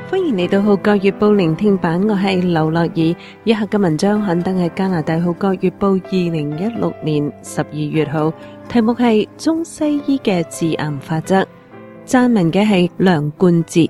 歡迎嚟到《號角月報》聆聽版，我係劉樂儀。以下嘅文章刊登喺加拿大《號角月報》2016年12月號，題目係中西醫嘅致癌法則。撰文嘅係梁冠哲。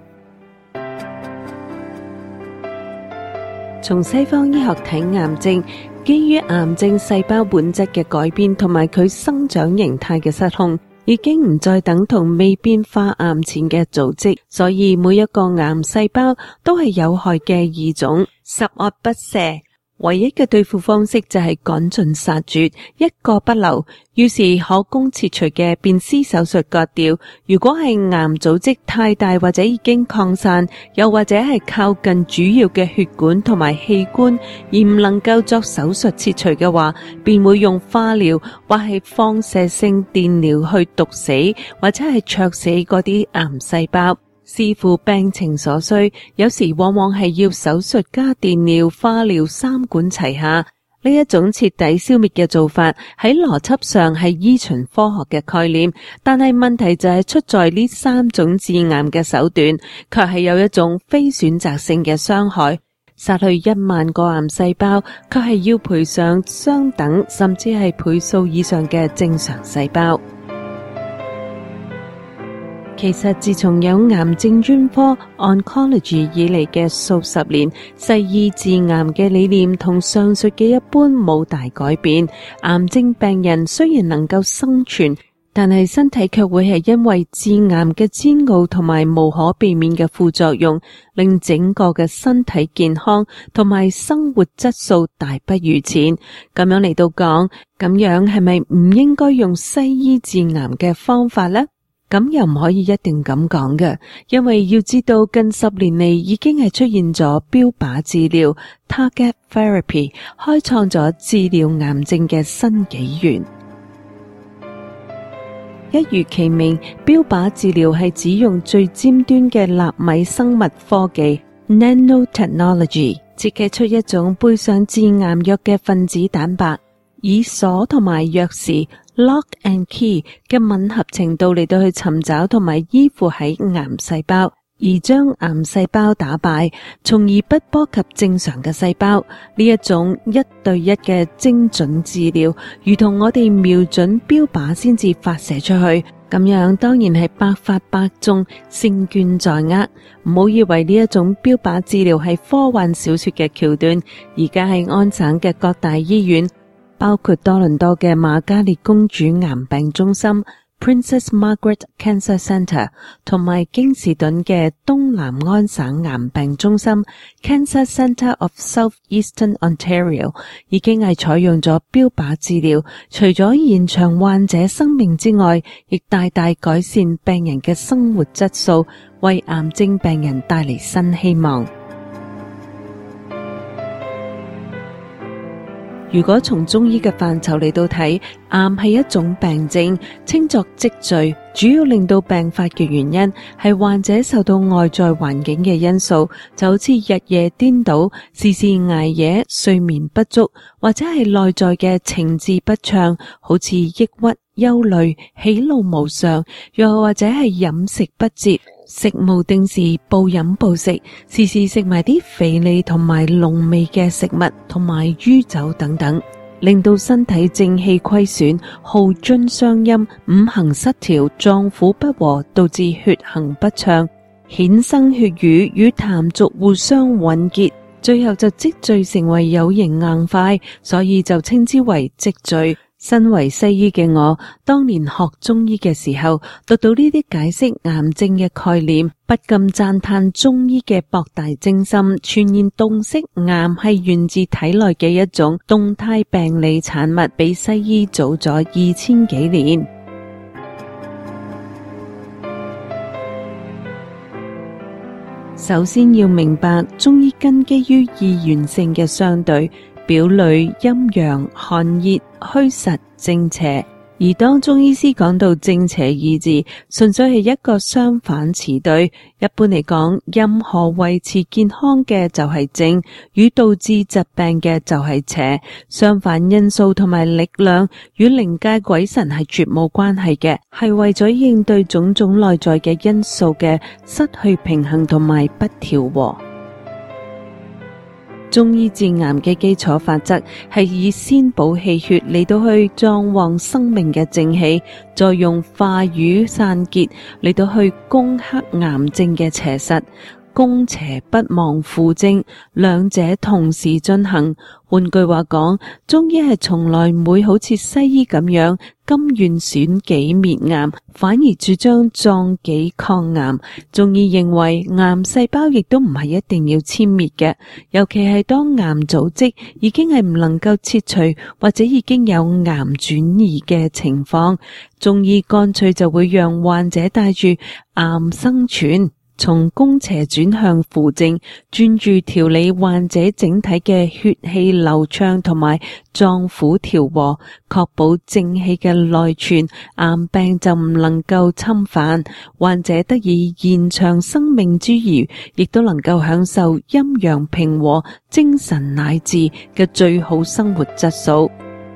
從西方醫學睇癌症，基於癌症細胞本質嘅改變同埋佢生長形態嘅失控，已經唔再等同未變化癌前嘅組織，所以每一個癌細胞都係有害嘅異種，十惡不赦。唯一嘅對付方式就係趕盡殺絕，一個不留。於是可供切除嘅便施手術割掉。如果係癌組織太大或者已經擴散，又或者係靠近主要嘅血管同埋器官，而唔能夠作手術切除嘅話，便會用化療或係放射性電療去毒死或者係灼死嗰啲癌細胞。視乎病情所需，有時往往係要手術加電療、化療三管齊下。呢一種徹底消滅嘅做法喺邏輯上係依循科學嘅概念，但係問題就係出在呢三種致癌嘅手段，卻係有一種非選擇性嘅傷害。殺去1萬個癌細胞，卻係要賠上相等甚至係倍數以上嘅正常細胞。其實自從有癌症專科 oncology 以嚟嘅數十年，西醫治癌嘅理念同上述嘅一般冇大改變。癌症病人雖然能夠生存，但係身體卻會係因為致癌嘅煎熬同埋無可避免嘅副作用，令整個嘅身體健康同埋生活質素大不如前。咁樣嚟到講，咁樣係咪唔應該用西醫治癌嘅方法呢？咁又唔可以一定咁講嘅，因為要知道近10年嚟已經係出現咗標靶治療 target therapy， 開創咗治療癌症嘅新紀元。一如其名，標靶治療係指用最尖端嘅納米生物科技 nanotechnology 設計出一種背上致癌藥嘅分子蛋白，以鎖同埋鑰匙Lock and key 嘅吻合程度嚟到去尋找同埋依附喺癌細胞，而將癌細胞打敗，從而不波及正常嘅細胞。呢一種1對1嘅精準治療，如同我哋瞄準標靶先至發射出去，咁樣當然係百發百中，勝券在握。唔好以為呢一種標靶治療係科幻小說嘅橋段，而家喺安省嘅各大醫院，包括多倫多嘅瑪嘉烈公主癌病中心 Princess Margaret Cancer Centre 同埋京士頓嘅東南安省癌病中心 Cancer Centre of South Eastern Ontario 已經係採用咗標靶治療，除咗延長患者生命之外，亦大大改善病人嘅生活質素，為癌症病人帶嚟新希望。如果從中醫嘅範疇嚟到睇，癌係一種病症，稱作積聚，主要令到病發嘅原因係患者受到外在環境嘅因素，就好似日夜顛倒、時時捱夜、睡眠不足，或者係內在嘅情志不暢，好似抑鬱、憂慮、喜怒無常，又或者係飲食不節，食無定時，暴飲暴食，時時食埋啲肥膩同埋濃味嘅食物，同埋酗酒等等，令到身體正氣虧損、耗津傷陰、五行失調、臟腑不和，導致血行不暢，衍生血瘀與痰濁互相混結，最後就積聚成為有形硬塊，所以就稱之為積聚。身為西醫嘅我，當年學中醫嘅時候，讀到呢啲解釋癌症嘅概念，不禁讚嘆中醫嘅博大精深，全然洞悉癌係源自體內嘅一種動態病理產物，比西醫早咗2000幾年。首先要明白，中醫根基於二元性嘅相對，表裏陰陽、寒熱、虛實、正邪， 而當中醫師講到正邪二字，純粹係一個相反詞對。一般嚟講，任何維持健康嘅就係正，與導致疾病嘅就係邪。相反因素同埋力量與靈界鬼神係絕冇關係嘅，係為咗應對種種內在嘅因素嘅失去平衡同埋不調和。中醫治癌嘅基礎法則係以先補氣血嚟到去壯旺生命嘅正氣，再用化瘀散結嚟到去攻克癌症嘅邪實，攻邪不忘扶正，兩者同時進行。換句話講，中醫係從來唔會好似西醫咁樣甘願損己滅癌，反而主張壯己抗癌。中醫認為癌細胞亦都唔係一定要殲滅嘅，尤其係當癌組織已經係唔能夠切除或者已經有癌轉移嘅情況，中醫乾脆就會讓患者帶住癌生存，從攻邪轉向扶正，專注調理患者整體嘅血氣流暢同埋臟腑調和，確保正氣嘅內存，癌病就唔能夠侵犯，患者得以延長生命之餘，亦都能夠享受陰陽平和、精神乃至嘅最好生活質素。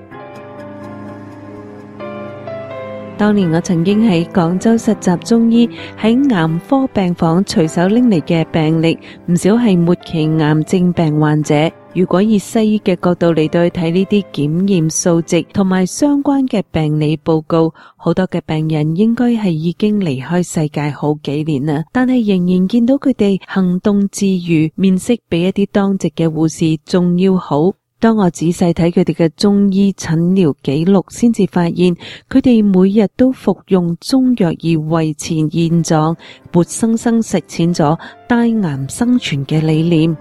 當年我曾經喺廣州實習中醫，喺癌科病房隨手拎嚟嘅病歷，唔少係末期癌症病患者。如果以西醫嘅角度嚟到去睇呢啲檢驗數值同埋相關嘅病理報告，好多嘅病人應該係已經離開世界好幾年啦，但係仍然見到佢哋行動自如，面色比一啲當值嘅護士仲要好。當我仔細睇佢哋嘅中醫診療記錄，先至發現佢哋每日都服用中藥而維持現狀，活生生實踐咗帶癌生存嘅理念。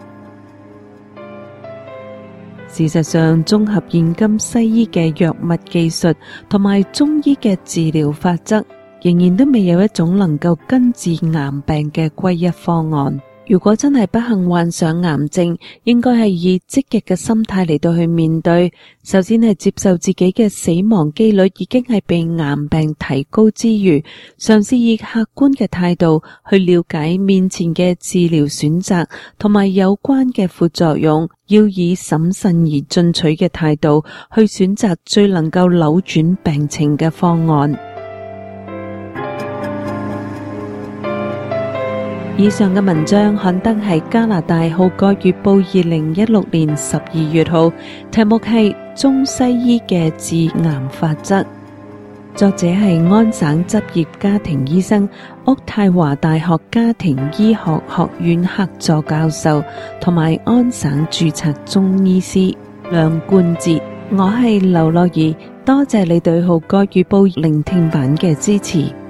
事實上，綜合現今西醫嘅藥物技術同埋中醫嘅治療法則，仍然都未有一種能夠根治癌病嘅歸一方案。如果真係不幸患上癌症，應該係以積極嘅心態嚟到去面對。首先係接受自己嘅死亡機率已經係被癌病提高之餘，嘗試以客觀嘅態度去了解面前嘅治療選擇同埋有關嘅副作用，要以審慎而進取嘅態度去選擇最能夠扭轉病情嘅方案。以上嘅文章刊登係加拿大《號角月報》2016年12月號，題目係中西醫嘅治癌法則，作者係安省執業家庭醫生、渥太華大學家庭醫學學院客座教授同埋安省註冊中醫師梁冠哲。我係劉樂儀，多謝你對《號角月報》聆聽版嘅支持。